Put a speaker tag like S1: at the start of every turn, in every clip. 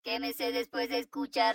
S1: Quémese después de escuchar.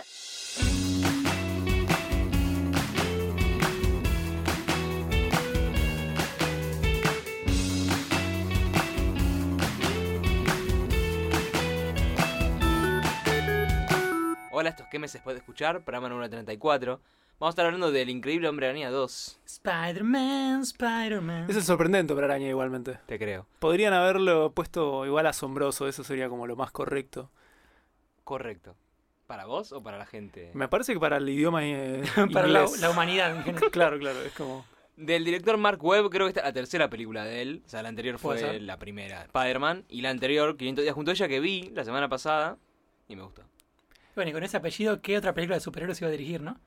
S2: Hola, estos que se puede escuchar, programa número 34. Vamos a estar hablando del increíble Hombre Araña 2.
S3: Spider-Man.
S4: Es el sorprendente Hombre Araña igualmente.
S2: Te creo.
S4: Podrían haberlo puesto igual asombroso, eso sería como lo más correcto.
S2: Correcto. ¿Para vos o para la gente?
S4: Me parece que para el idioma
S3: Para
S4: inglés.
S3: la humanidad en general.
S4: Claro, es como...
S2: Del director Mark Webb, creo que esta es la tercera película de él. O sea, la anterior
S3: ¿Puede
S2: fue
S3: ser?
S2: la primera, Spider-Man. Y la anterior, 500 días junto a ella, que vi la semana pasada. Y me gustó.
S3: Bueno, y con ese apellido, ¿qué otra película de superhéroes iba a dirigir, no?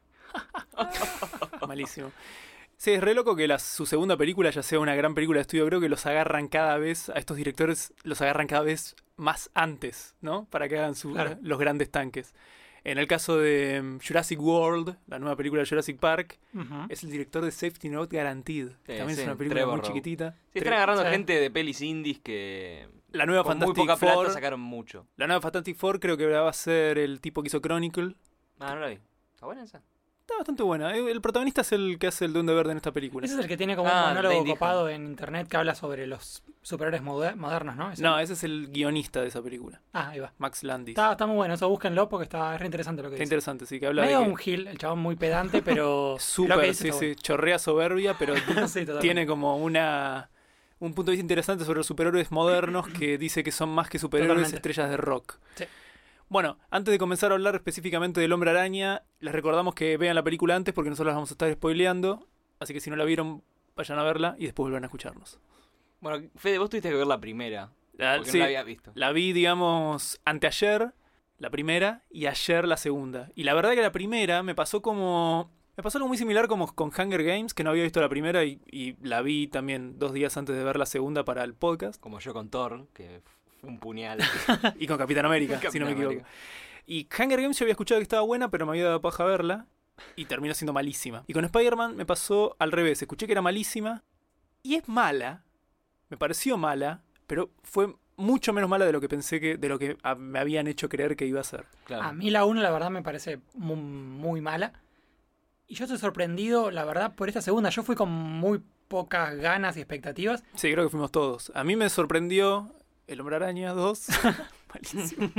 S4: Malísimo. Sí, es re loco que su segunda película ya sea una gran película de estudio. Creo que los agarran cada vez, a estos directores los agarran cada vez más antes, ¿no? Para que hagan
S3: Claro.
S4: los grandes tanques. En el caso de Jurassic World, la nueva película de Jurassic Park,
S3: Ujú.
S4: es el director de Safety Not Guaranteed.
S2: Sí,
S4: También
S2: sí,
S4: es una película
S2: Trevor
S4: muy
S2: Rowe.
S4: chiquitita.
S2: Sí, están agarrando
S3: Sí.
S2: gente de pelis indies que
S4: La nueva
S2: con muy
S4: Fantastic
S2: poca
S4: Four.
S2: plata sacaron mucho.
S4: La nueva Fantastic Four creo que va a ser el tipo que hizo Chronicle.
S2: Ah, no la vi. ¿Está buena esa?
S4: Está bastante buena. El protagonista es el que hace el Duende Verde en esta película.
S3: Ese es el que tiene como
S2: Ah,
S3: un monólogo
S2: Lady
S3: copado en internet que habla sobre los superhéroes modernos, ¿no?
S4: No, ese es el guionista de esa película.
S3: Ah, ahí va.
S4: Max Landis.
S3: Está muy bueno, eso búsquenlo porque está re interesante lo que
S4: Está
S3: dice.
S4: interesante, sí, que habla
S3: Medio
S4: de que
S3: un gil, el chabón muy pedante, pero lo que
S4: súper,
S3: dice
S4: sí,
S3: está
S4: sí, chorrea soberbia, pero
S3: bueno. Sí, totalmente.
S4: tiene como un punto de vista interesante sobre los superhéroes modernos que dice que son más que superhéroes,
S3: Totalmente.
S4: estrellas de rock.
S3: Sí.
S4: Bueno, antes de comenzar a hablar específicamente del Hombre Araña, les recordamos que vean la película antes porque nosotros las vamos a estar spoileando, así que si no la vieron, vayan a verla y después vuelvan a escucharnos.
S2: Bueno, Fede, vos tuviste que ver la primera. Porque
S4: Sí,
S2: no la había visto.
S4: la vi, digamos, anteayer, la primera, y ayer la segunda. Y la verdad que la primera me pasó algo muy similar como con Hunger Games, que no había visto la primera y la vi también 2 días antes de ver la segunda para el podcast.
S2: Como yo con Thor, que fue un puñal.
S4: Y con Capitán América,
S2: Capitán
S4: si no me equivoco.
S2: América.
S4: Y Hunger Games yo había escuchado que estaba buena, pero me había dado paja verla. Y terminó siendo malísima. Y con Spider-Man me pasó al revés. Escuché que era malísima. Y es mala. Me pareció mala. Pero fue mucho menos mala de lo que pensé de lo que me habían hecho creer que iba a ser.
S2: Claro.
S3: A mí la 1 la verdad me parece muy, muy mala. Y yo estoy sorprendido, la verdad, por esta segunda. Yo fui con muy pocas ganas y expectativas.
S4: Sí, creo que fuimos todos. A mí me sorprendió El Hombre Araña 2. Malísimo.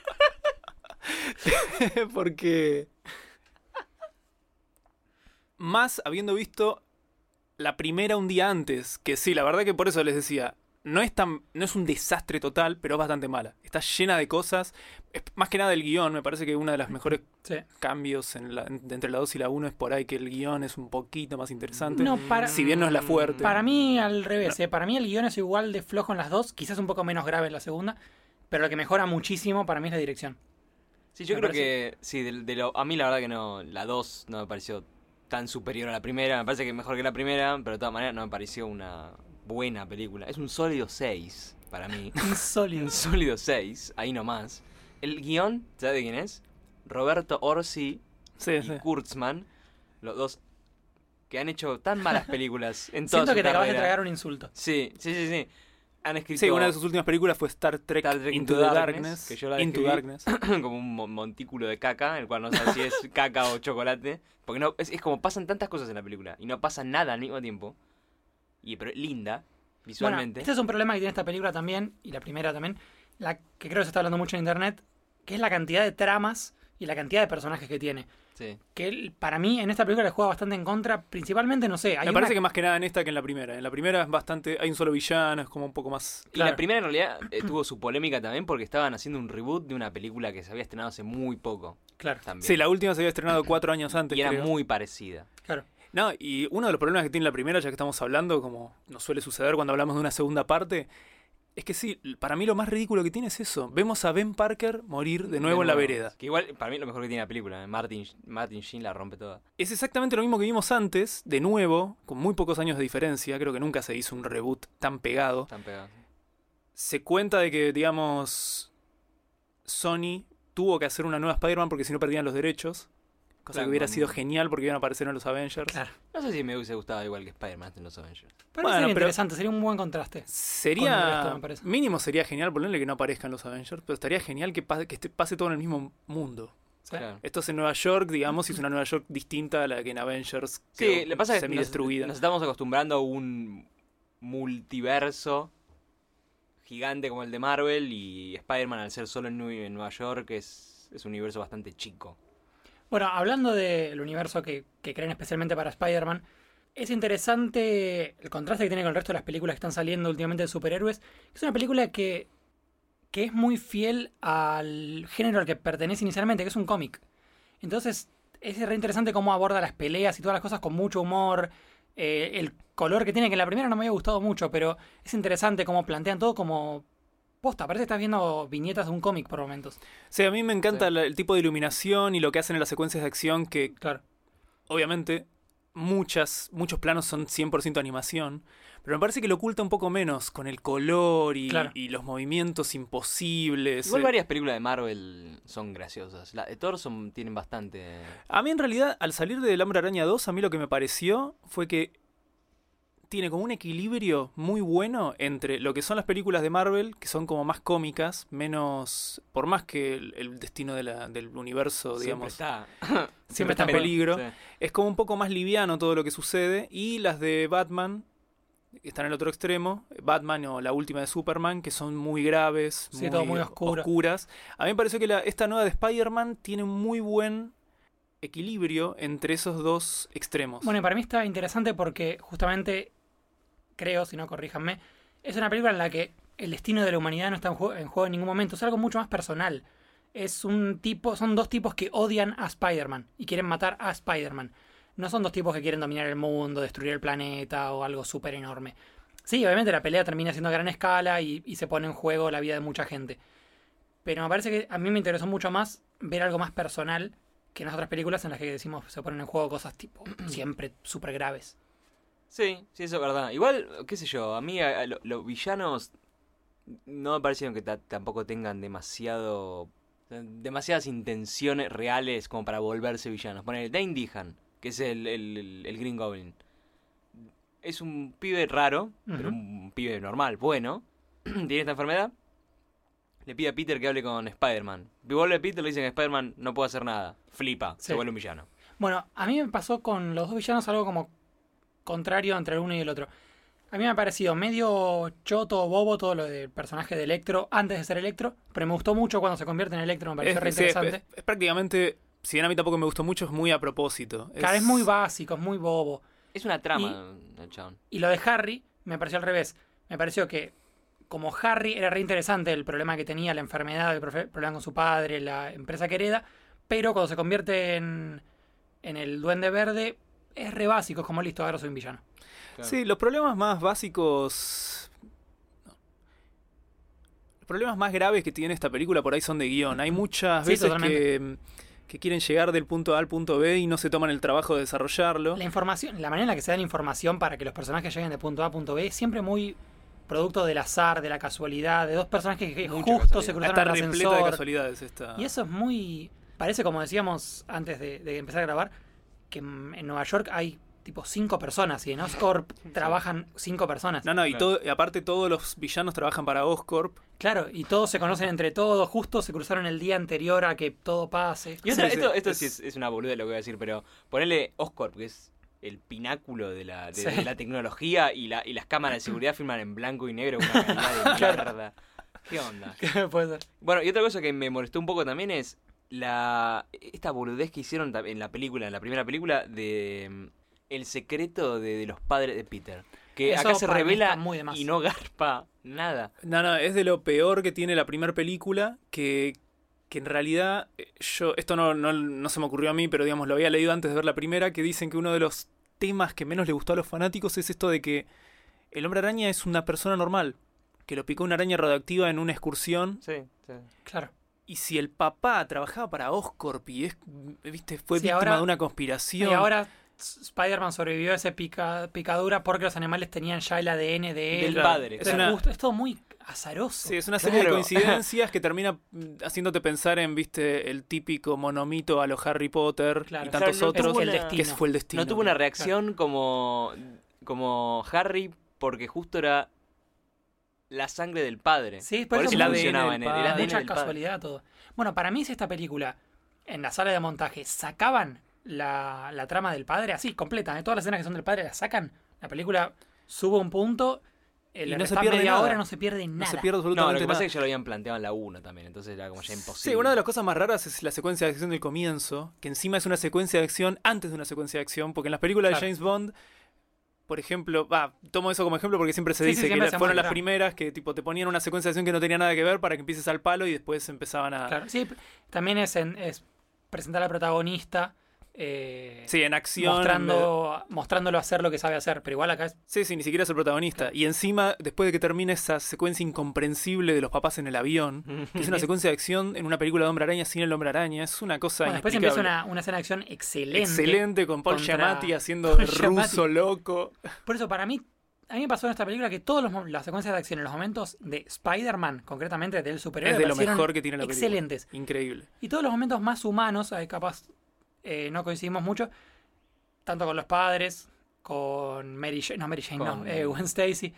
S4: Porque... Más habiendo visto la primera un día antes. Que sí, la verdad que por eso les decía... No es un desastre total, pero es bastante mala. Está llena de cosas. Más que nada el guión. Me parece que una de las mejores
S3: Sí.
S4: cambios entre la 2 y la 1 es por ahí que el guión es un poquito más interesante.
S3: No, para,
S4: Si bien no es la fuerte.
S3: para mí al revés. Para mí el guión es igual de flojo en las dos. Quizás un poco menos grave en la segunda. Pero lo que mejora muchísimo para mí es la dirección.
S2: Sí, yo
S3: me
S2: creo
S3: parece-
S2: que... Sí, a mí la verdad que no... La 2 no me pareció tan superior a la primera. Me parece que mejor que la primera, pero de todas maneras no me pareció una buena película. Es un sólido 6 para mí.
S3: Insólido.
S2: Un sólido 6, ahí nomás. El guión, ¿sabes de quién es? Roberto Orsi
S4: Sí,
S2: y
S4: sí.
S2: Kurtzman, los dos que han hecho tan malas películas en toda
S3: Siento
S2: su
S3: que te acabas de
S2: carrera.
S3: tragar un insulto.
S2: Sí. Han escrito
S4: Sí, una de sus últimas películas fue Star Trek Into the Darkness.
S2: que yo la
S4: Into
S2: describí
S4: Darkness.
S2: como un montículo de caca, el cual no sabes si es caca o chocolate. Porque no, es como pasan tantas cosas en la película y no pasa nada al mismo tiempo. Pero linda, visualmente.
S3: Bueno, este es un problema que tiene esta película también, y la primera también, la que creo que se está hablando mucho en internet, que es la cantidad de tramas y la cantidad de personajes que tiene.
S2: Sí.
S3: Que para mí en esta película le juega bastante en contra, principalmente, no sé, hay
S4: Me parece que
S3: una...
S4: más que nada en esta que en la primera. En la primera es bastante. Hay un solo villano, es como un poco más.
S2: Y
S3: Claro.
S2: la primera en realidad tuvo su polémica también porque estaban haciendo un reboot de una película que se había estrenado hace muy poco.
S3: Claro,
S2: También.
S4: Sí, la última se había estrenado 4 años antes.
S2: y era
S4: creo.
S2: muy parecida.
S3: claro.
S4: No, y uno de los problemas que tiene la primera, ya que estamos hablando, como nos suele suceder cuando hablamos de una segunda parte, es que sí, para mí lo más ridículo que tiene es eso. Vemos a Ben Parker morir de nuevo en la vereda.
S2: Que igual, para mí lo mejor que tiene la película. Martin Sheen la rompe toda.
S4: Es exactamente lo mismo que vimos antes, de nuevo, con muy pocos años de diferencia. Creo que nunca se hizo un reboot tan pegado.
S2: Están pegados.
S4: Se cuenta de que, digamos, Sony tuvo que hacer una nueva Spider-Man porque si no perdían los derechos. Cosa
S2: Claro,
S4: que hubiera
S2: como-
S4: sido genial porque iban a aparecer en los Avengers.
S3: Claro.
S2: No sé si me hubiese gustado igual que Spider-Man en los Avengers.
S3: Pero
S4: Bueno,
S3: sería
S4: pero-
S3: interesante, sería un buen contraste. Con el
S4: Sería.
S3: resto, me parece.
S4: Mínimo sería genial ponerle que no aparezcan los Avengers, pero estaría genial que pase todo en el mismo mundo.
S3: Sí.
S2: Claro.
S4: Esto es en Nueva York, digamos, y es una Nueva York distinta a la que en Avengers
S2: Sí,
S4: quedó
S2: le pasa que
S4: semidestruida.
S2: nos estamos acostumbrando a un multiverso gigante como el de Marvel, y Spider-Man, al ser solo en Nueva York, es un universo bastante chico.
S3: Bueno, hablando del universo que creen especialmente para Spider-Man, es interesante el contraste que tiene con el resto de las películas que están saliendo últimamente de superhéroes. Es una película que es muy fiel al género al que pertenece inicialmente, que es un cómic. Entonces, es re interesante cómo aborda las peleas y todas las cosas con mucho humor. El color que tiene, que en la primera no me había gustado mucho, pero es interesante cómo plantean todo como posta. Parece que estás viendo viñetas de un cómic por momentos.
S4: Sí, a mí me encanta
S2: Sí.
S4: el tipo de iluminación y lo que hacen en las secuencias de acción, que
S3: Claro.
S4: obviamente muchos planos son 100% animación, pero me parece que lo oculta un poco menos con el color
S3: Claro.
S4: y los movimientos imposibles.
S2: Igual varias películas de Marvel son graciosas. La de Thor tienen bastante...
S4: A mí en realidad, al salir de El Hombre Araña 2, a mí lo que me pareció fue que tiene como un equilibrio muy bueno entre lo que son las películas de Marvel, que son como más cómicas, menos... Por más que el destino del universo, digamos,
S3: Siempre está
S4: en
S3: en
S4: peligro,
S2: Sí.
S4: es como un poco más liviano todo lo que sucede, y las de Batman están en el otro extremo, Batman o la última de Superman, que son muy graves,
S3: Sí, todo muy oscuro.
S4: oscuras. A mí me pareció que esta nueva de Spider-Man tiene un muy buen equilibrio entre esos dos extremos.
S3: Bueno, y para mí está interesante porque justamente, creo, si no corríjanme, es una película en la que el destino de la humanidad no está en juego en ningún momento. Es algo mucho más personal. Son dos tipos que odian a Spider-Man y quieren matar a Spider-Man. No son dos tipos que quieren dominar el mundo, destruir el planeta o algo súper enorme. Sí, obviamente la pelea termina siendo a gran escala y se pone en juego la vida de mucha gente. Pero me parece que a mí me interesó mucho más ver algo más personal que en las otras películas en las que decimos se ponen en juego cosas tipo siempre súper graves.
S2: Sí, eso es verdad. Igual, qué sé yo, a mí los villanos no me parecieron que tampoco tengan demasiadas intenciones reales como para volverse villanos. Ponele Dane DeHaan, que es el Green Goblin. Es un pibe raro, pero
S3: Ujú.
S2: un pibe normal, bueno. Tiene esta enfermedad. Le pide a Peter que hable con Spider-Man. Vuelve a Peter, le dicen que Spider-Man no puede hacer nada. Flipa,
S3: Sí.
S2: se vuelve un villano.
S3: Bueno, a mí me pasó con los dos villanos algo como contrario entre el uno y el otro. A mí me ha parecido medio choto o bobo todo lo del personaje de Electro antes de ser Electro, pero me gustó mucho cuando se convierte en Electro, me pareció re
S4: Sí,
S3: interesante.
S4: es prácticamente, si bien a mí tampoco me gustó mucho, es muy a propósito.
S3: Claro, es muy básico, es muy bobo.
S2: Es una trama, el chabón.
S3: Y lo de Harry me pareció al revés. Me pareció que como Harry era re interesante el problema que tenía, la enfermedad, el problema con su padre, la empresa que hereda, pero cuando se convierte en el Duende Verde es re básico, es como listo, ahora soy un villano.
S2: Claro.
S4: Sí, los problemas más básicos... no. Los problemas más graves que tiene esta película por ahí son de guión. Hay muchas
S3: Sí,
S4: veces
S3: totalmente.
S4: que quieren llegar del punto A al punto B y no se toman el trabajo de desarrollarlo.
S3: La información, la manera en la que se da la información para que los personajes lleguen de punto A a punto B es siempre muy producto del azar, de la casualidad, de dos personajes que
S2: Mucha
S3: justo se
S2: casualidad.
S3: cruzaron
S4: Está
S3: en el
S4: repleta de
S3: ascensor.
S4: casualidades esta...
S3: Y eso es muy... Parece, como decíamos antes de empezar a grabar, que en Nueva York hay tipo 5 personas y en Oscorp trabajan 5 personas.
S4: No, y
S2: Claro.
S4: y aparte todos los villanos trabajan para Oscorp.
S3: Claro, y todos se conocen entre todos, justo se cruzaron el día anterior a que todo pase.
S2: Y otra,
S4: Sí, sí,
S2: esto
S4: es-
S2: sí es una boludez lo que voy a decir, pero ponerle Oscorp, que es el pináculo de
S3: Sí.
S2: la tecnología, y las cámaras de seguridad filman en blanco y negro una calidad de mierda. ¿Qué onda?
S3: Puede ser.
S2: Bueno, y otra cosa que me molestó un poco también es esta boludez que hicieron en la primera película, de el secreto de los padres de Peter. Que
S3: Eso
S2: acá se
S3: para mí
S2: revela
S3: está muy de más.
S2: y no garpa nada.
S4: No, es de lo peor que tiene la primera película, que en realidad, esto no se me ocurrió a mí, pero digamos, lo había leído antes de ver la primera, que dicen que uno de los temas que menos le gustó a los fanáticos es esto de que el Hombre Araña es una persona normal, que lo picó una araña radioactiva en una excursión,
S2: Sí, sí.
S3: Claro.
S4: y si el papá trabajaba para Oscorp y viste, fue
S3: Sí,
S4: víctima
S3: ahora-
S4: de una conspiración...
S3: Y ahora Spider-Man sobrevivió a esa picadura porque los animales tenían ya el ADN de él.
S2: Del padre.
S4: Es
S3: Entonces,
S4: una-
S3: justo, es todo muy azaroso.
S4: Sí, es una serie de
S2: Claro.
S4: coincidencias que termina haciéndote pensar en, viste, el típico monomito a los Harry Potter
S3: Claro.
S4: y tantos
S2: Claro, no
S4: otros,
S2: tuvo
S3: el
S2: una-
S3: destino.
S4: que fue el destino.
S2: No tuvo una reacción como Harry porque justo era la sangre del padre.
S3: Sí,
S2: por eso
S4: el ADN
S2: funcionaba
S4: del
S2: en él.
S4: padre.
S2: El ADN
S3: Mucha
S2: del padre.
S3: casualidad todo. Bueno, para mí si esta película, en la sala de montaje, sacaban la trama del padre, así, completa, todas las escenas que son del padre las sacan, la película sube un punto,
S4: Y
S3: la
S4: no se
S3: restante
S4: pierde
S3: media
S4: nada.
S3: hora no se pierde
S4: No
S3: nada.
S4: se pierde
S2: No, lo
S4: absolutamente
S2: que pasa
S4: nada.
S2: es que ya lo habían planteado en la 1 también, entonces era como ya imposible.
S4: Sí, una de las cosas más raras es la secuencia de acción del comienzo, que encima es una secuencia de acción antes de una secuencia de acción, porque en las películas
S3: Claro.
S4: de James Bond, por ejemplo, tomo eso como ejemplo porque siempre se
S3: Sí,
S4: dice
S3: sí,
S4: que
S3: siempre se
S4: fueron las
S3: muestra.
S4: primeras que tipo te ponían una secuencia de acción que no tenía nada que ver para que empieces al palo y después empezaban a...
S3: Claro, sí, también es presentar al protagonista
S4: Sí, en acción.
S3: mostrándolo hacer lo que sabe hacer, pero igual acá es
S4: Sí, ni siquiera es el protagonista. Y encima, después de que termine esa secuencia incomprensible de los papás en el avión, que es una secuencia de acción en una película de Hombre Araña sin el Hombre Araña, es una cosa
S3: bueno, después empieza
S4: inexplicable.
S3: una escena de acción excelente.
S4: Excelente, con Paul
S3: contra
S4: Giamatti haciendo de
S3: Paul Giamatti.
S4: ruso loco.
S3: Por eso, para mí, a mí me pasó en esta película que todas las secuencias de acción en los momentos de Spider-Man, concretamente del superhéroe,
S4: Es de lo
S3: me parecieron
S4: mejor que tiene la película.
S3: excelentes.
S4: Increíble.
S3: Y todos los momentos más humanos, capaz no coincidimos mucho, tanto con los padres, con Mary Jane,
S2: Con-
S3: Gwen Stacy.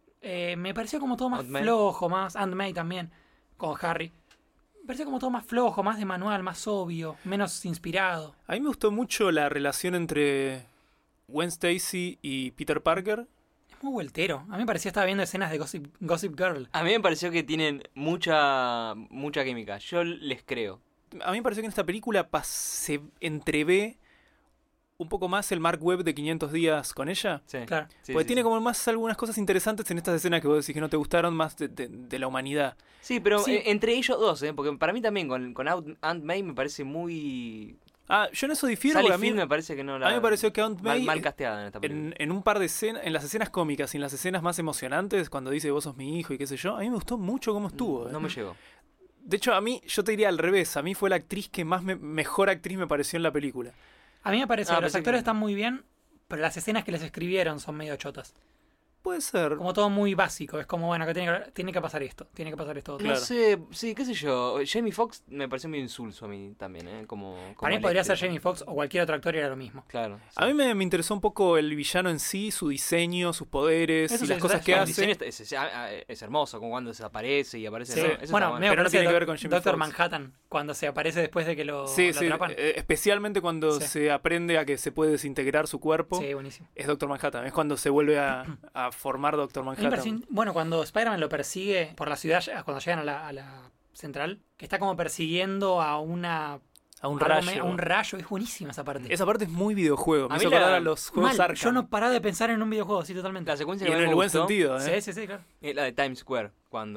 S3: Me pareció como todo más
S2: Aunt May.
S3: flojo, más Aunt May también, con Harry. Me pareció como todo más flojo, más de manual, más obvio, menos inspirado.
S4: A mí me gustó mucho la relación entre Gwen Stacy y Peter Parker.
S3: Es muy vueltero. A mí me parecía estaba viendo escenas de Gossip Girl.
S2: A mí me pareció que tienen mucha química. Yo les creo.
S4: A mí me pareció que en esta película se entrevé un poco más el Mark Webb de 500 días con ella.
S2: Sí.
S3: Claro.
S2: Sí,
S4: Porque
S2: sí,
S4: tiene
S2: sí.
S4: como más algunas cosas interesantes en estas escenas que vos decís que no te gustaron, más de la humanidad.
S2: Sí, pero
S3: Sí.
S2: Entre ellos dos, porque para mí también con Aunt May me parece muy...
S4: Yo en eso difiero,
S2: Sally
S4: porque a mí
S2: Field me parece que no la...
S4: me pareció que Aunt May
S2: mal casteada en esta película.
S4: en un par de escenas, en las escenas cómicas y en las escenas más emocionantes, cuando dice vos sos mi hijo y qué sé yo, a mí me gustó mucho cómo estuvo.
S2: No me llegó.
S4: De hecho, yo te diría al revés, a mí fue la actriz que mejor actriz me pareció en la película.
S3: A mí me parece que los
S2: pensé
S3: actores
S2: que-
S3: están muy bien, pero las escenas que les escribieron son medio chotas.
S4: Puede ser.
S3: Como todo muy básico. Es como, bueno, que tiene que pasar esto. Tiene que pasar esto otro.
S2: No
S4: Claro.
S2: sé, sí, qué sé yo. Jamie Foxx me pareció medio insulso a mí también, como
S3: Para mí podría ser
S2: Electro.
S3: Jamie Foxx o cualquier otro actor y era lo mismo.
S2: Claro. sí.
S4: A mí me interesó un poco el villano en sí, su diseño, sus poderes
S3: Eso
S4: y
S3: sí,
S4: las cosas
S3: eso
S4: que
S2: El
S3: sí.
S2: diseño
S4: hace.
S2: es hermoso, como cuando desaparece y aparece.
S3: Sí.
S2: ¿no? Eso está
S3: Bueno,
S2: bueno.
S3: medio
S4: Pero no
S3: parece
S4: tiene que ver con Jamie
S3: Doctor
S4: Foxx.
S3: Manhattan, cuando se aparece después de que lo
S4: Sí,
S3: lo
S4: sí,
S3: atrapan.
S4: especialmente cuando
S3: Sí.
S4: se aprende a que se puede desintegrar su cuerpo.
S3: Sí, buenísimo.
S4: Es Doctor Manhattan, es cuando se vuelve a formar Doctor
S3: A mí me pareció
S4: Manhattan.
S3: bueno, cuando Spider-Man lo persigue por la ciudad, cuando llegan a la central, que está como persiguiendo a
S4: A un
S3: algo
S4: rayo.
S3: a un rayo, es buenísima esa parte.
S4: Esa parte es muy videojuego. Me
S2: A mí
S4: hizo
S2: la-
S4: acordar a los juegos
S3: Mal,
S4: Arkham.
S3: yo no paraba de pensar en un videojuego, sí, totalmente.
S2: La secuencia
S4: Y
S2: que
S4: en
S2: más
S4: el
S2: me
S4: buen
S2: gustó
S4: sentido, ¿eh?
S3: Sí, claro.
S2: es la de Times Square,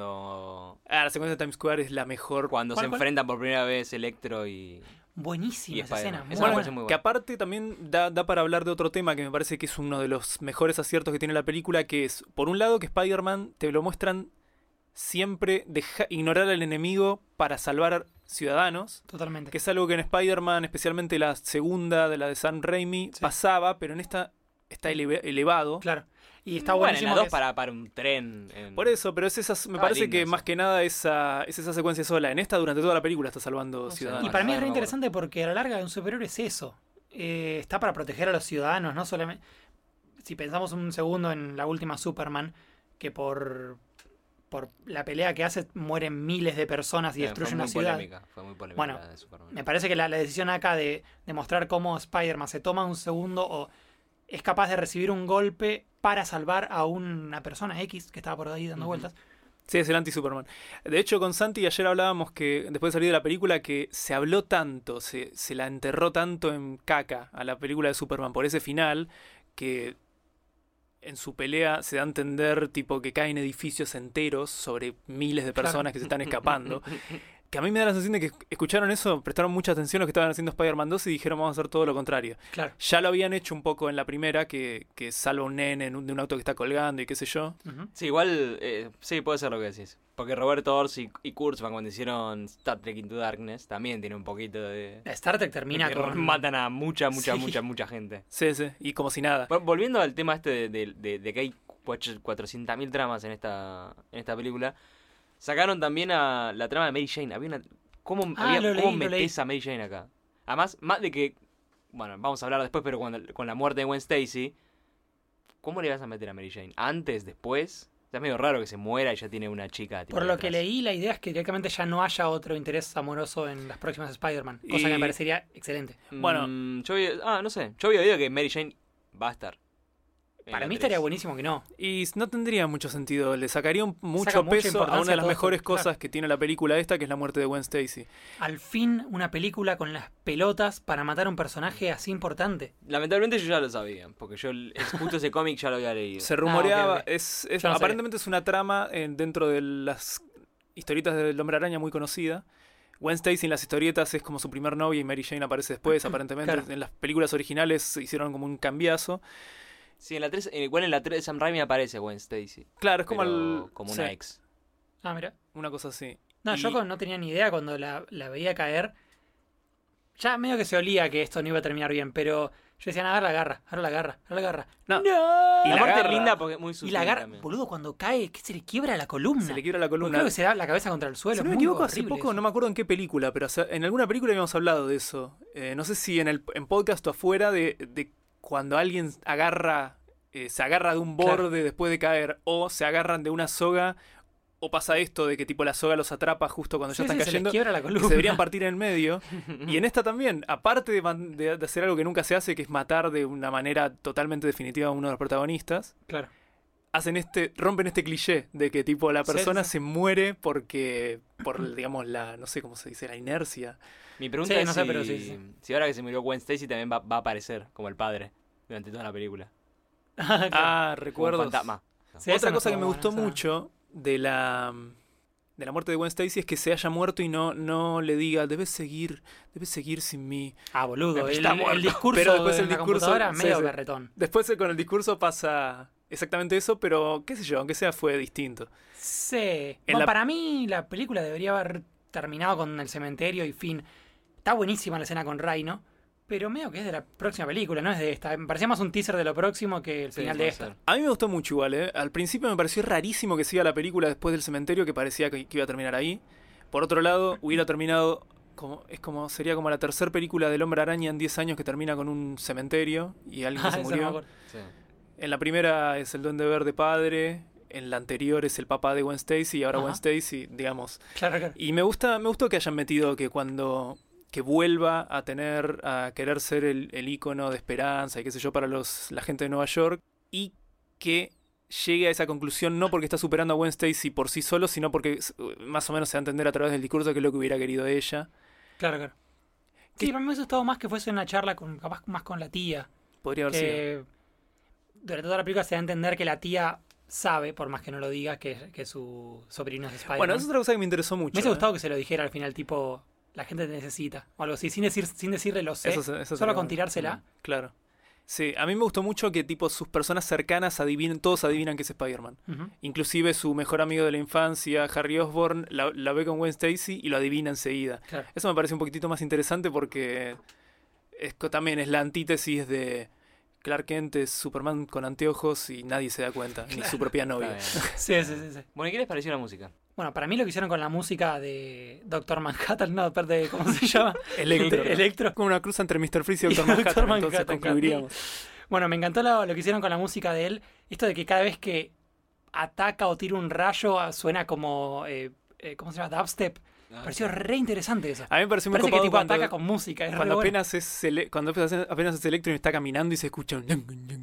S2: cuando
S4: La secuencia de Times Square es la mejor.
S2: se
S3: ¿Cuál?
S2: enfrentan por primera vez Electro y
S3: Buenísima
S2: Y
S3: esa escena.
S2: Spider-Man.
S3: Muy
S2: Esa me
S3: buena.
S2: parece muy
S4: Que
S2: buena.
S4: aparte también da para hablar de otro tema que me parece que es uno de los mejores aciertos que tiene la película, que es, por un lado, que Spider-Man te lo muestran siempre ignorar al enemigo para salvar ciudadanos,
S3: Totalmente.
S4: que es algo que en Spider-Man, especialmente la segunda, de la de Sam Raimi,
S3: Sí.
S4: pasaba, pero en esta está elevado.
S3: Claro. Y está
S2: bueno, en
S3: buenísimo.
S2: la
S3: que
S2: 2
S3: es-
S2: para un tren.
S4: Por eso, pero me parece
S2: lindo
S4: que
S2: eso.
S4: más que nada es esa secuencia sola. En esta, durante toda la película, está salvando
S2: No sé.
S4: ciudadanos.
S3: Y para mí es
S2: no
S3: re
S2: me
S3: interesante porque a la larga un superhéroe es eso. Está para proteger a los ciudadanos, no solamente... Si pensamos un segundo en la última Superman, que por la pelea que hace mueren miles de personas y destruye una ciudad.
S2: Fue muy polémica
S3: Bueno,
S2: la de Superman.
S3: Me parece que la decisión acá de mostrar cómo Spider-Man se toma un segundo o es capaz de recibir un golpe para salvar a una persona X que estaba por ahí dando
S2: Ujú.
S3: vueltas.
S4: Sí, es el anti-Superman. De hecho, con Santi ayer hablábamos que, después de salir de la película, que se habló tanto, se la enterró tanto en caca a la película de Superman por ese final, que en su pelea se da a entender tipo que caen edificios enteros sobre miles de personas que se están escapando. Que a mí me da la sensación de que escucharon eso, prestaron mucha atención a lo que estaban haciendo Spider-Man 2 y dijeron vamos a hacer todo lo contrario.
S3: Claro.
S4: Ya lo habían hecho un poco en la primera, que salva a un nene de un auto que está colgando y qué sé yo.
S3: Ujú.
S2: Sí, igual, sí, puede ser lo que decís. Porque Roberto Orci y Kurtzman, cuando hicieron Star Trek Into Darkness, también tiene un poquito de...
S3: Star Trek termina
S2: que
S3: con...
S2: matan a mucha
S3: Sí.
S2: gente.
S4: Sí, sí, y como si nada.
S2: Volviendo al tema este de que hay 400.000 tramas en esta película. Sacaron también a la trama de Mary Jane. ¿Cómo
S3: lo
S2: metés
S3: leí.
S2: a Mary Jane acá? Además, más de que... Bueno, vamos a hablar después, pero con la muerte de Gwen Stacy, ¿cómo le vas a meter a Mary Jane? ¿Antes? ¿Después? O sea, es medio raro que se muera y ya tiene una chica. Tipo,
S3: Por lo que
S2: detrás.
S3: leí, la idea es que directamente ya no haya otro interés amoroso en las próximas Spider-Man. Cosa que me parecería excelente.
S4: Bueno.
S2: No sé. Yo había oído que Mary Jane va a estar. en
S3: Para
S2: la
S3: mí
S2: 3.
S3: estaría buenísimo que no.
S4: Y no tendría mucho sentido. Le sacaría mucho
S3: Saca mucha
S4: peso a
S3: importancia
S4: una de las
S3: a todo
S4: mejores
S3: esto, claro.
S4: cosas que tiene la película esta, que es la muerte de Gwen Stacy.
S3: Al fin, una película con las pelotas para matar a un personaje así importante.
S2: Lamentablemente yo ya lo sabía, porque yo justo ese cómic ya lo había leído.
S4: Se rumoreaba,
S3: ok. Yo no
S4: aparentemente es una trama dentro de las historietas del Hombre Araña muy conocida. Gwen Stacy en las historietas es como su primer novia y Mary Jane aparece después, aparentemente.
S3: Claro.
S4: En las películas originales se hicieron como un cambiazo.
S2: Sí, en la 3, igual en la 3 de Sam Raimi aparece Gwen Stacy.
S4: Claro, es como
S2: Pero como una
S4: sí,
S2: ex.
S3: Ah, mira.
S4: una cosa así.
S3: No,
S4: Y-
S3: yo no tenía ni idea cuando la veía caer. Ya medio que se olía que esto no iba a terminar bien, pero yo decía, agarra la garra, agarra la garra, agarra la garra.
S4: No,
S3: ¡No!
S4: Y
S2: la
S4: la
S2: parte
S4: agarra.
S2: linda porque es muy
S3: Y
S2: sutil
S3: la garra,
S2: también.
S3: boludo, cuando cae, que se le quiebra la columna.
S4: se le quiebra la
S3: Porque
S4: columna.
S3: creo que se da la cabeza contra el suelo.
S4: Si no me
S3: muy
S4: equivoco, hace
S3: horrible
S4: poco,
S3: eso.
S4: no me acuerdo en qué película, pero en alguna película habíamos hablado de eso. No sé si en podcast o afuera, de cuando alguien se agarra de un borde
S3: Claro.
S4: después de caer, o se agarran de una soga, o pasa esto de que tipo la soga los atrapa justo cuando
S3: Sí,
S4: ya están
S3: sí, se les
S4: cayendo,
S3: quiebra la
S4: que
S3: columna.
S4: se deberían partir en el medio. Y en esta también, aparte de hacer algo que nunca se hace, que es matar de una manera totalmente definitiva a uno de los protagonistas,
S3: Claro.
S4: rompen este cliché de que tipo la
S3: Sí,
S4: persona
S3: sí.
S4: se muere por digamos no sé cómo se dice, la inercia.
S2: Mi pregunta
S3: Sí,
S2: es
S3: no sé,
S2: si,
S3: pero sí.
S2: si ahora que se murió Gwen Stacy también va a aparecer como el padre durante toda la película.
S3: Claro.
S4: Ah,
S2: Como un
S4: recuerdos.
S2: fantasma.
S3: Sí, eso
S4: Otra
S3: no
S4: cosa que
S3: estuvo
S4: me gustó
S3: bueno, esa-
S4: mucho de la muerte de Gwen Stacy es que se haya muerto y no le diga, debes seguir sin mí.
S3: Ah, boludo,
S4: Está muerto.
S3: el discurso
S4: Pero después
S3: de
S4: el
S3: la
S4: discurso-
S3: computadora
S4: sí,
S3: medio
S4: sí.
S3: berretón.
S4: Después con el discurso pasa exactamente eso, pero qué sé yo, aunque sea fue distinto.
S3: Sí. Bueno,
S4: la-
S3: para mí la película debería haber terminado con el cementerio y fin. Está buenísima la escena con Rhino, pero medio que es de la próxima película, no es de esta. Me parecía más un teaser de lo próximo que el
S2: Sí,
S3: final de
S2: puede
S3: esta.
S2: ser.
S4: A mí me gustó mucho igual, ¿eh? Al principio me pareció rarísimo que siga la película después del cementerio, que parecía que iba a terminar ahí. Por otro lado, hubiera terminado sería como la tercera película del Hombre Araña en 10 años que termina con un cementerio y alguien que se
S3: Esa no me
S4: murió.
S3: acuerdo.
S2: Sí.
S4: En la primera es el Duende Verde padre, en la anterior es el papá de Gwen Stacy y ahora
S3: Ajá.
S4: Gwen Stacy, digamos.
S3: Claro, claro.
S4: Y me gustó que hayan metido que vuelva a querer ser el ícono de esperanza y qué sé yo para la gente de Nueva York, y que llegue a esa conclusión no porque está superando a Gwen Stacy por sí solo, sino porque más o menos se va a entender a través del discurso que es lo que hubiera querido ella.
S3: Claro, claro. Sí, para mí me hubiese gustado más que fuese una charla capaz más con la tía.
S4: Podría haber sido.
S3: Que durante toda la película se da a entender que la tía sabe, por más que no lo diga, que su sobrino es Spider-Man.
S4: Bueno, esa es otra cosa que me interesó mucho.
S3: Me hubiese
S4: ¿eh?
S3: gustado que se lo dijera al final, tipo, la gente te necesita, o algo así, sin decirle lo sé,
S4: Eso
S3: solo
S4: sería
S3: con
S4: bueno.
S3: tirársela.
S4: Claro. Sí, a mí me gustó mucho que tipo sus personas cercanas todos adivinan que es Spider-Man.
S3: Ujú.
S4: Inclusive su mejor amigo de la infancia, Harry Osborn, la ve con Gwen Stacy y lo adivina enseguida.
S3: Claro.
S4: Eso me parece un poquitito más interesante porque también es la antítesis de Clark Kent es Superman con anteojos y nadie se da cuenta, ni su propia novia.
S2: Está bien.
S3: Sí, sí, sí, sí.
S2: Bueno, ¿y qué les pareció la música?
S3: Bueno, para mí lo que hicieron con la música de Doctor Manhattan, no, perdón, ¿cómo se llama?
S4: Electro.
S3: Electro.
S4: Como una cruz entre Mr. Freeze y
S3: Y
S4: Dr.
S3: Dr.
S4: Manhattan, entonces
S3: Manhattan, claro.
S4: concluiríamos.
S3: Bueno, me encantó lo que hicieron con la música de él. Esto de que cada vez que ataca o tira un rayo suena como, ¿cómo se llama? Dubstep. Me pareció re interesante eso.
S4: A mí me pareció muy
S3: Parece que
S4: copado
S3: tipo
S4: cuando,
S3: ataca con música. Es re
S4: cuando
S3: bueno.
S4: apenas es Electro y está caminando y se escucha un...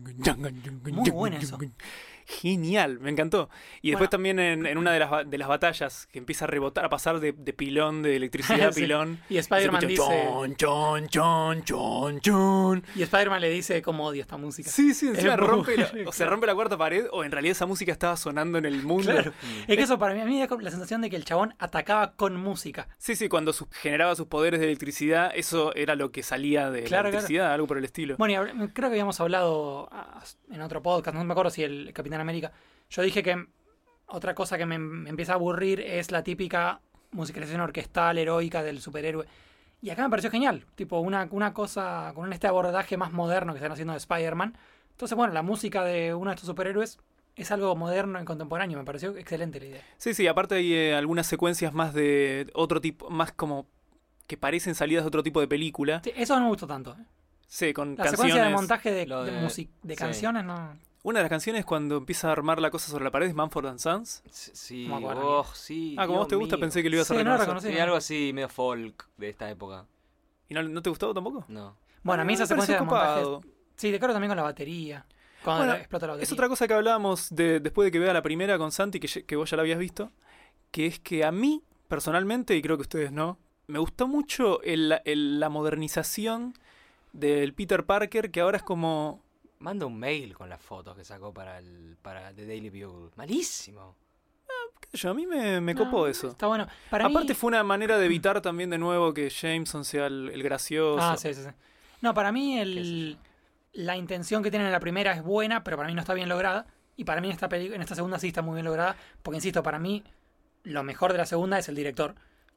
S3: Muy bueno eso.
S4: Genial, me encantó. Y después
S3: Bueno.
S4: también en una de las batallas que empieza a rebotar, a pasar de pilón, de electricidad a
S3: Sí.
S4: pilón.
S3: Y Spider-Man
S4: se escucha
S3: dice...
S4: chon, chon, chon, chon, chon.
S3: Y Spider-Man le dice cómo odio esta música.
S4: Sí, sí, encima
S3: Es muy
S4: rompe
S3: bueno,
S4: o se rompe la cuarta pared o en realidad esa música estaba sonando en el mundo.
S3: Claro. Es que eso para mí, a mí me da la sensación de que el chabón atacaba con música.
S4: Sí, sí, cuando generaba sus poderes de electricidad, eso era lo que salía de
S3: Claro,
S4: la electricidad, algo por el estilo.
S3: Bueno, creo que habíamos hablado en otro podcast, no me acuerdo si el Capitán América. Yo dije que otra cosa que me empieza a aburrir es la típica musicalización orquestal, heroica del superhéroe. Y acá me pareció genial. Tipo, una cosa con este abordaje más moderno que están haciendo de Spider-Man. Entonces, bueno, la música de uno de estos superhéroes es algo moderno y contemporáneo. Me pareció excelente la idea.
S4: Sí, aparte hay algunas secuencias más de otro tipo, más como que parecen salidas de otro tipo de película.
S3: Sí, eso no me gustó tanto.
S4: Sí, con
S3: La
S4: canciones.
S3: secuencia de montaje de
S2: Sí.
S3: canciones no...
S4: Una de las canciones cuando empieza a armar la cosa sobre la pared es Mumford & Sons.
S2: Sí,
S3: No me acuerdo.
S2: sí.
S4: Como a vos te
S2: Dios
S4: gusta,
S2: mío.
S4: pensé que lo ibas a
S3: Sí, no lo
S4: reconocer.
S3: reconocí.
S2: Sí, algo así, medio folk de esta época.
S4: ¿Y no te gustó tampoco?
S2: No.
S3: Bueno, a mí esa
S4: me pareció
S3: secuencia de montaje...
S4: copado.
S3: Sí, de claro también con la batería. Cuando
S4: Bueno,
S3: explota la batería.
S4: Es otra cosa que hablábamos después de que vea la primera con Santi, que vos ya la habías visto, que es que a mí, personalmente, y creo que ustedes no, me gustó mucho la modernización del Peter Parker, que ahora es como...
S2: Manda un mail con las fotos que sacó para The Daily Bugle. Malísimo.
S4: qué sé yo, a mí me
S3: No,
S4: copó eso.
S3: Está bueno. Para
S4: Aparte
S3: mí...
S4: fue una manera de evitar también de nuevo que Jameson sea el gracioso.
S3: Ah, sí. No, para mí
S2: Qué sé
S3: la intención que tiene en la primera es buena, pero para mí no está bien lograda. Y para mí en esta segunda sí está muy bien lograda. Porque, insisto, para mí lo mejor de la segunda es el director.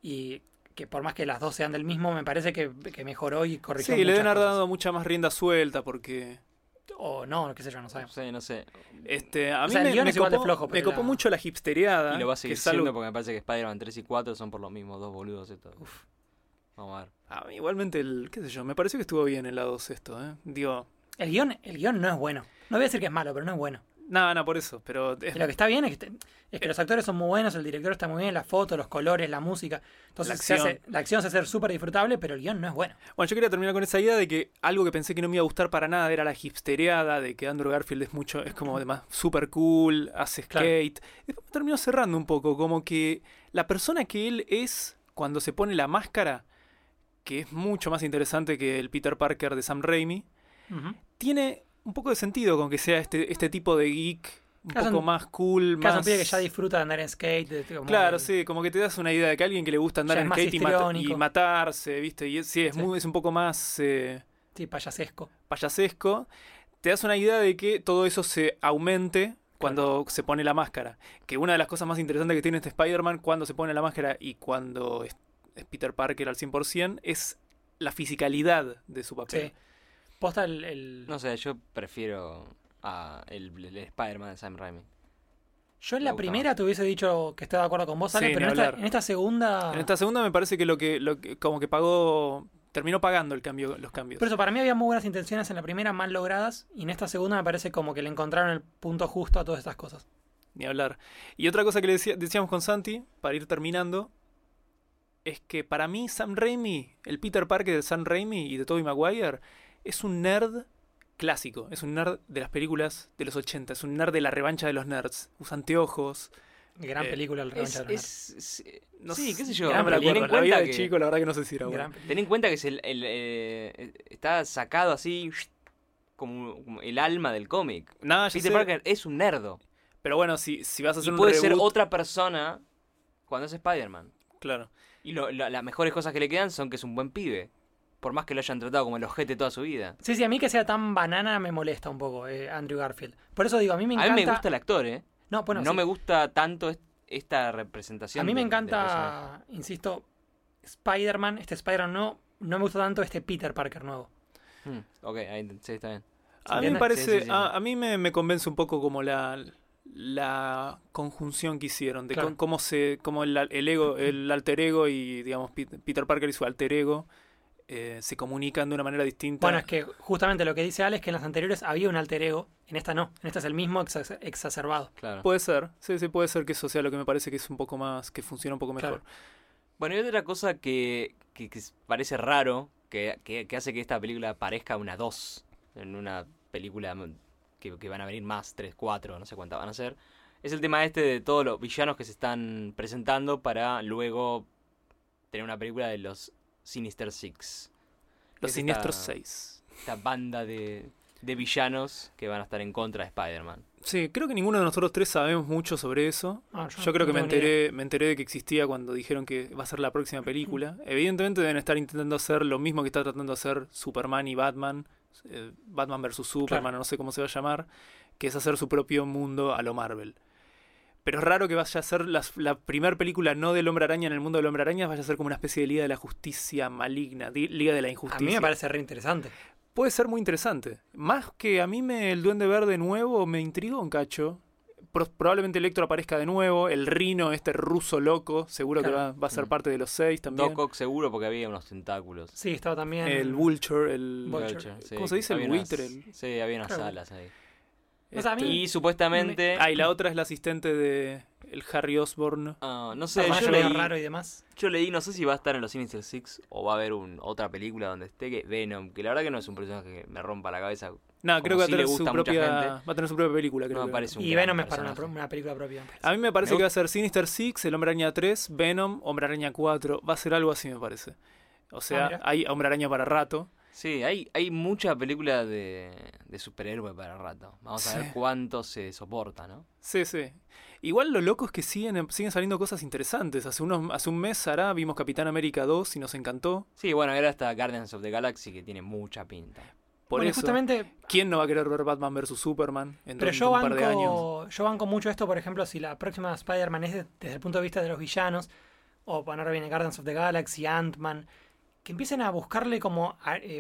S3: Y que por más que las dos sean del mismo, me parece que mejoró y corrigió
S4: Sí, le deben
S3: muchas
S4: haber
S3: cosas.
S4: dado mucha más rienda suelta porque...
S3: O no, qué sé yo, no sabemos.
S2: No sé.
S4: A
S3: O
S4: mí
S3: sea, el guión es igual de flojo,
S4: me
S3: pero
S4: copó
S3: la-
S4: mucho la hipsteriada.
S2: Y lo va a
S4: que
S2: seguir
S4: es algo-
S2: siendo porque me parece que Spider-Man 3 y 4 son por lo mismo, dos boludos estos. Vamos a ver.
S4: A mí igualmente, qué sé yo, me pareció que estuvo bien en la 2 esto, ¿eh? Digo,
S3: El guión no es bueno. No voy a decir que es malo, pero no es bueno.
S4: nada, por eso, pero...
S3: Y lo que está bien es que los actores son muy buenos, el director está muy bien, la foto, los colores, la música. Entonces la acción se hace súper disfrutable, pero el guión no es bueno.
S4: Bueno, yo quería terminar con esa idea de que algo que pensé que no me iba a gustar para nada era la hipsteriada, de que Andrew Garfield es como además super cool, hace
S3: Claro.
S4: skate. Después me terminó cerrando un poco, como que la persona que él es cuando se pone la máscara, que es mucho más interesante que el Peter Parker de Sam Raimi,
S3: Ujú.
S4: tiene un poco de sentido con que sea este tipo de geek, un
S3: Claro,
S4: poco
S3: son-
S4: más cool,
S3: Caso
S4: más...
S3: pide que ya disfruta de andar en skate. Como
S4: Claro,
S3: que-
S4: sí, como que te das una idea de que alguien que le gusta andar
S3: Ya
S4: en
S3: es más
S4: skate y
S3: histriónico.
S4: matarse, ¿viste? Y sí, es
S3: Sí.
S4: es un poco más
S3: Sí, payasesco.
S4: payasesco. Te das una idea de que todo eso se aumente cuando se pone la máscara. Que una de las cosas más interesantes que tiene este Spider-Man cuando se pone la máscara y cuando es Peter Parker al 100% es la fisicalidad de su papel.
S3: Sí. Posta el...
S2: No sé, yo prefiero a el Spider-Man de Sam Raimi.
S3: Yo en
S2: me
S3: la
S2: gusta
S3: primera te hubiese dicho que estaba de acuerdo con vos, Ale,
S4: Sí,
S3: pero
S4: ni
S3: en esta,
S4: hablar.
S3: en esta segunda...
S4: En esta segunda me parece que lo que como que terminó pagando los cambios.
S3: Por eso, para mí había muy buenas intenciones en la primera, mal logradas, y en esta segunda me parece como que le encontraron el punto justo a todas estas cosas.
S4: Ni hablar. Y otra cosa que decíamos con Santi, para ir terminando, es que para mí Sam Raimi, el Peter Parker de Sam Raimi y de Tobey Maguire, es un nerd clásico. Es un nerd de las películas de los 80. Es un nerd de la revancha de los nerds. Usa anteojos.
S3: Gran película, el Revancha de los Nerds.
S4: No
S2: sí,
S4: sé,
S2: qué sé yo.
S3: gran
S4: No me la
S2: Ten en
S4: acuerdo. La vida
S2: cuenta
S4: de
S2: que,
S4: chico, la verdad que no sé si era
S3: Gran
S4: bueno.
S3: película.
S2: ten en cuenta que es está sacado así como el alma del cómic.
S4: Nada, ya
S2: Peter
S4: sé,
S2: Parker es un nerdo.
S4: pero bueno, si vas a
S2: Y
S4: hacer un
S2: puede ser
S4: reboot...
S2: otra persona cuando es Spider-Man.
S4: Claro.
S2: Y las mejores cosas que le quedan son que es un buen pibe. Por más que lo hayan tratado como el ojete toda su vida.
S3: Sí, a mí que sea tan banana me molesta un poco, Andrew Garfield. Por eso digo, a mí me
S2: A
S3: encanta...
S2: mí me gusta el actor, ¿eh?
S3: No, bueno,
S2: no
S3: sí.
S2: me gusta tanto esta representación.
S3: A mí me
S2: del personaje.
S3: encanta, insisto, Spider-Man, este Spider-Man no me gusta tanto este Peter Parker nuevo.
S2: Ok, ahí, sí, está bien.
S4: A mí me
S3: ¿Entiendes?
S4: parece,
S2: Sí, sí.
S4: a mí me convence un poco como la conjunción que hicieron de
S3: Claro.
S4: cómo el ego, el alter ego y digamos Peter Parker y su alter ego se comunican de una manera distinta.
S3: Bueno, es que justamente lo que dice Ale es que en las anteriores había un alter ego, en esta no, en esta es el mismo exacerbado.
S2: Claro.
S4: Puede ser, sí, puede ser que eso sea lo que me parece que es un poco más, que funciona un poco mejor.
S3: Claro.
S2: Bueno, y otra cosa que parece raro, que hace que esta película parezca una 2 en una película que van a venir más, 3, 4, no sé cuántas van a ser, es el tema este de todos los villanos que se están presentando para luego tener una película de los Sinister Six.
S4: Los
S2: Es
S4: Siniestros
S2: esta-
S4: 6.
S2: Esta banda de villanos que van a estar en contra de Spider-Man.
S4: Sí, creo que ninguno de nosotros tres sabemos mucho sobre eso.
S3: Ah,
S4: Yo creo que
S3: no tengo ni idea.
S4: me enteré de que existía cuando dijeron que va a ser la próxima película. Evidentemente deben estar intentando hacer lo mismo que está tratando de hacer Superman y Batman, Batman vs Superman,
S3: Claro.
S4: no sé cómo se va a llamar, que es hacer su propio mundo a lo Marvel. Pero es raro que vaya a ser la primera película no del Hombre Araña en el mundo del Hombre Araña, vaya a ser como una especie de Liga de la Justicia maligna, Liga de la
S3: A
S4: Injusticia.
S3: mí me parece re interesante.
S4: Puede ser muy interesante. Más que a mí el Duende Verde nuevo me intrigó un cacho. probablemente Electro aparezca de nuevo. El Rhino, este ruso loco, seguro que
S3: Claro.
S4: va a ser parte de los 6 también.
S2: Doc Ock seguro porque había unos tentáculos.
S3: Sí, estaba también.
S4: El Vulture, el...
S3: Vulture.
S2: Sí,
S4: ¿Cómo se dice?
S2: había
S4: El
S2: unas-
S4: buitre, el-
S2: Sí, había unas
S3: Claro.
S2: alas ahí.
S3: O sea, a mí-
S2: Y supuestamente...
S4: y la otra es la asistente de el Harry Osborn.
S2: no sé,
S3: Personaje
S2: yo
S3: medio
S2: leí,
S3: raro y demás.
S2: yo leí, no sé si va a estar en los Sinister Six o va a haber otra película donde esté que Venom, que la verdad que no es un personaje que me rompa la cabeza.
S4: No,
S2: Como
S4: creo que va a
S2: sí le
S4: tener su
S2: gusta a mucha
S4: propia,
S2: gente.
S4: va a tener su propia película, creo
S2: No me
S4: que.
S2: parece un
S3: Y
S2: gran
S3: Venom es para
S2: personaje.
S3: una película propia.
S4: A mí me parece
S2: Me
S4: que va a ser Sinister Six, El Hombre Araña 3, Venom, Hombre Araña 4. Va a ser algo así, me parece. O sea,
S3: mira.
S4: hay Hombre Araña para rato.
S2: Sí, hay mucha película de superhéroe para rato. Vamos a ver
S4: Sí.
S2: cuánto se soporta, ¿no?
S4: Sí, sí. Igual lo loco es que siguen saliendo cosas interesantes. Hace un mes, vimos Capitán América 2 y nos encantó.
S2: Sí, bueno, era hasta Guardians of the Galaxy que tiene mucha pinta.
S4: Por
S3: Bueno,
S4: eso,
S3: justamente,
S4: ¿quién no va a querer ver Batman vs Superman en
S3: pero
S4: un par de años?
S3: yo banco mucho esto, por ejemplo, si la próxima Spider-Man es desde el punto de vista de los villanos, o bueno, ahora viene Guardians of the Galaxy, Ant-Man, que empiecen a buscarle como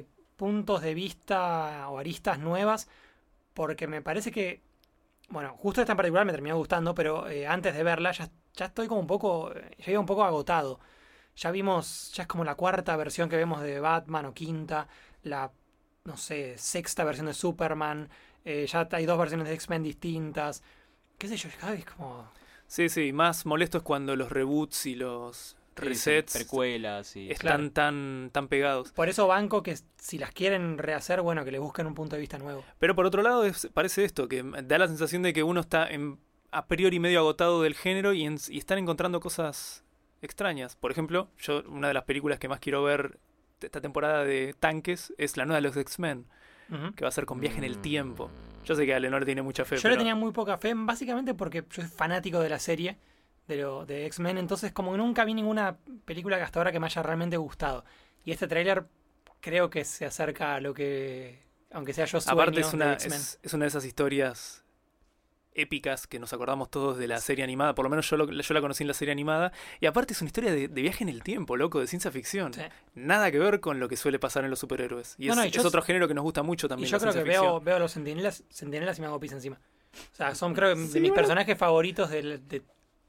S3: puntos de vista o aristas nuevas, porque me parece que, bueno, justo esta en particular me terminó gustando, pero antes de verla ya estoy como un poco, ya iba un poco agotado. Ya es como la cuarta versión que vemos de Batman o quinta, la, no sé, sexta versión de Superman, ya hay 2 versiones de X-Men distintas, qué sé yo, cada vez como...
S4: Sí, sí, más molesto es cuando los reboots y los resets
S2: Precuelas y...
S4: están tan pegados.
S3: Por eso banco que si las quieren rehacer, bueno, que le busquen un punto de vista nuevo.
S4: Pero por otro lado, parece esto, que da la sensación de que uno está a priori medio agotado del género y están encontrando cosas extrañas. Por ejemplo, una de las películas que más quiero ver de esta temporada de tanques es la nueva de los X-Men,
S3: Ujú.
S4: que va a ser con viaje en el tiempo. Yo sé que Ale no le tiene mucha fe,
S3: Yo
S4: pero
S3: le tenía muy poca fe, básicamente porque yo soy fanático de la serie de X-Men, entonces como que nunca vi ninguna película que hasta ahora que me haya realmente gustado. Y este tráiler creo que se acerca a lo que, aunque sea yo sueño
S4: aparte
S3: de X-Men.
S4: es una de esas historias épicas que nos acordamos todos de la serie animada, por lo menos yo la conocí en la serie animada, y aparte es una historia de viaje en el tiempo, loco, de ciencia ficción.
S3: Sí.
S4: Nada que ver con lo que suele pasar en los superhéroes. Y
S3: No, no, y
S4: es
S3: yo-
S4: otro género que nos gusta mucho
S3: Y
S4: también.
S3: yo
S4: la
S3: creo que
S4: ciencia ficción.
S3: veo a los centinelas y me hago pis encima. O sea, son creo que de
S4: Sí,
S3: mis
S4: bueno.
S3: personajes favoritos de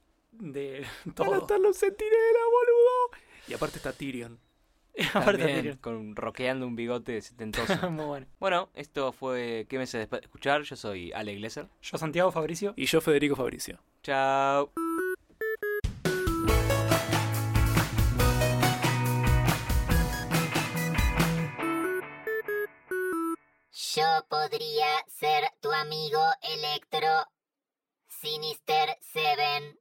S4: Van a
S3: todo.
S4: estar los centinelas, boludo. Y aparte está Tyrion.
S3: Aparte de
S2: También, roqueando un bigote setentoso.
S3: Tyrion. Muy bueno.
S2: Bueno, esto fue ¿Qué meses después de escuchar? Yo soy Ale Glesser.
S3: Yo, Santiago Fabricio.
S4: Y yo, Federico Fabricio.
S2: Chao.
S1: Yo podría ser tu amigo Electro. Sinister Seven.